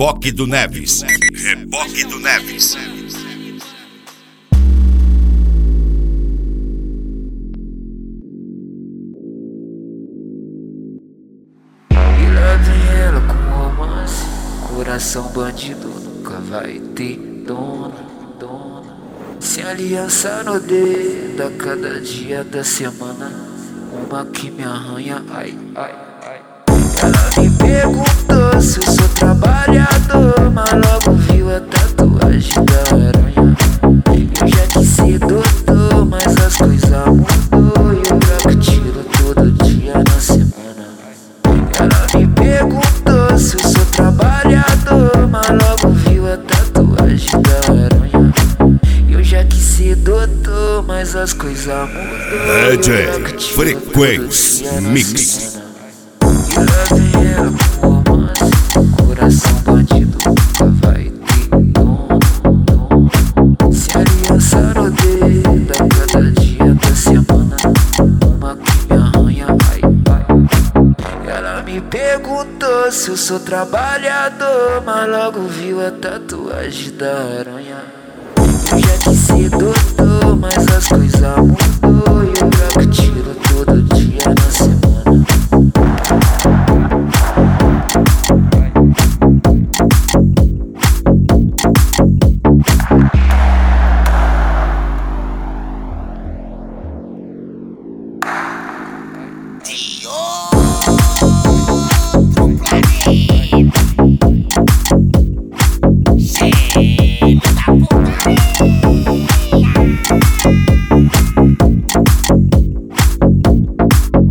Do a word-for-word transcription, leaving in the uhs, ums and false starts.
Reboque do Neves. Reboque do Neves. E lá vem ela com romance. Coração bandido nunca vai ter dona, dona. Sem aliança no dedo, a cada dia da semana uma que me arranha, ai, ai, ai. Ela me perguntou se eu sou trabalhador, mas logo viu a tatuagem da aranha. Eu já quis ser doutor, mas as coisas mudou e eu troco tiro todo dia na semana. Ela me perguntou se eu sou trabalhador, mas logo viu a tatuagem da aranha. Eu já quis ser doutor, mas as coisas mudou. D J Frequência Mix. E lá vem ela com romance. Coração bandido nunca vai ter dono, dono. Se aliança no dedo, a cada dia da semana uma que me arranha, ai, ai. Ela me perguntou se eu sou trabalhador, mas logo viu a tatuagem da aranha. Eu já quis ser doutor, mas as coisas mudou e eu troco tiro todo dia na semana. Dior.